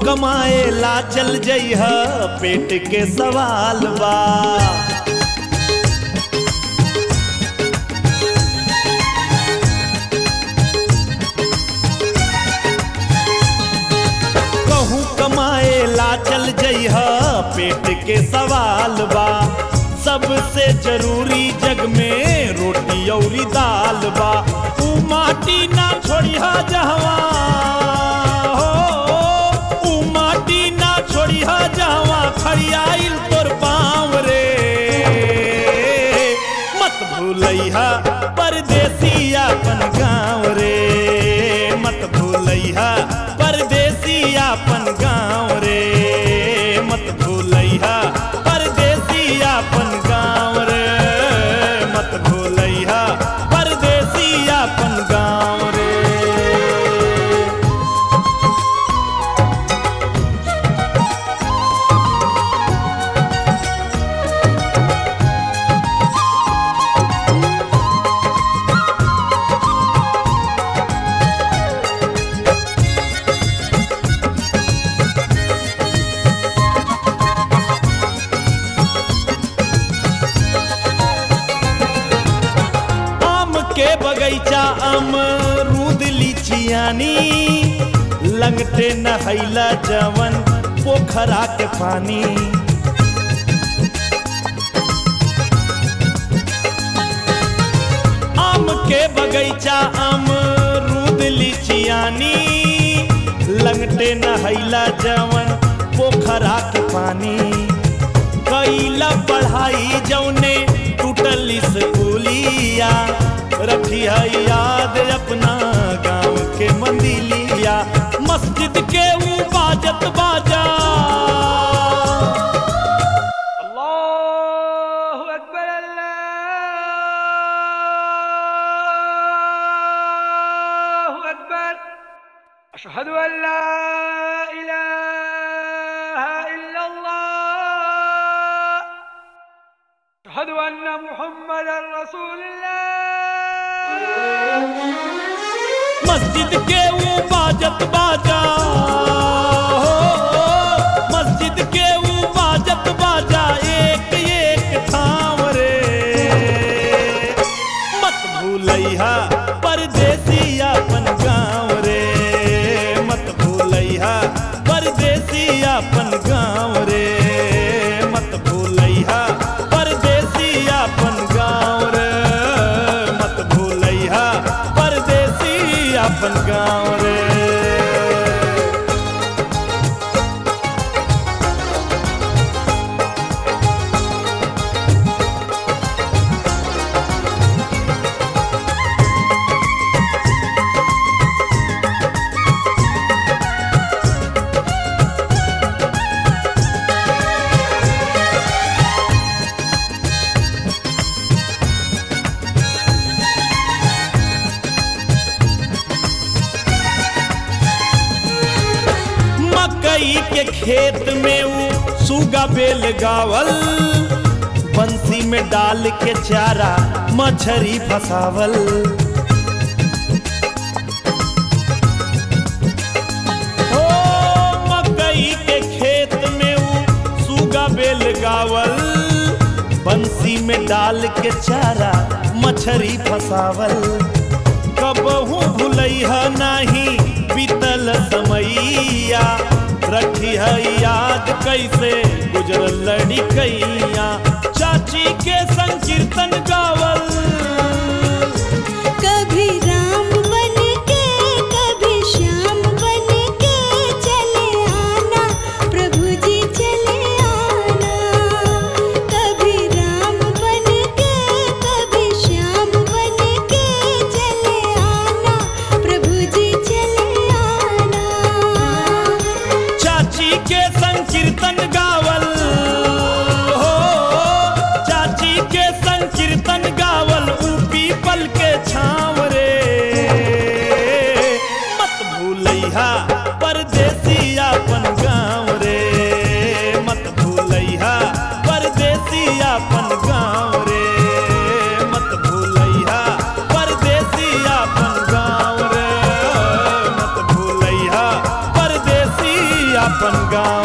कमाए ला चल जइह पेट के सवाल बा। कहूँ कमाए ला चल जइह पेट के सवाल बा। सबसे जरूरी जग में रोटी औरी दाल बा। तू माटी ना छोड़िह जहवा हो, ऊ माटी ना छोड़िह जहवा खड़ियाइल तोर पाँव रे। मत भूलइहा परदेसी अपन गाँव रे, मत भूलइहा परदेसी अपन गाँव रे, मत भूलइहा परदेसी अपन गाँव रे, मत भूलइहा परदेसी अपन गाँव रे। के बगैचा अमरूद लीचियानी, लंगटे नहैला जवन पोखरा के पानी। आम के बगैचा अमरूद लीचियानी, लंगटे नहैला जवन पोखरा के पानी। कैला पढ़ाई जौने टूटल स्कूलिया, रखी है याद अपना गांव के मंदिलिया। मस्जिद के ऊ बाजत बाजा, अल्लाहु अकबर अल्लाहु अकबर, अशहदु अल्ला इलाहा इल्लल्लाह, अशहदु अन्ना मुहम्मदर रसूलुल्लाह। मस्जिद के ऊ बाजत बाजा हो, मस्जिद के ऊ बाजत बाजा एक एक थाम रे। मत भूलइहा परदेसी अपन गाँव रे, मत भूलइहा परदेसी अपन गाँव रे, मत भूलइहा परदेसी अपन गाँव रे, मत भूलइहा परदेसी अपन गाँव रे। मकई के खेत में ऊ सुगा बेल गावल, बंसी में डाल के चारा मछरी फसावल। ओ मकई के खेत में ऊ सुगा बेल गावल, बंसी में डाल के चारा मछरी फसावल। कबहू भूलइहा नाही बीतल समैया, रखी है याद कैसे गुजरल लड़िकैया। चाची के संकीर्तन गावल, कभी राम बन के कभी श्याम बन के चले आना, प्रभु जी चले आना। कभी राम बन के कभी श्याम बन के चले आना, प्रभु जी चले आना। चाची के संकीर्तन गावल हो, चाची के संकीर्तन गावल। अपन गाँव।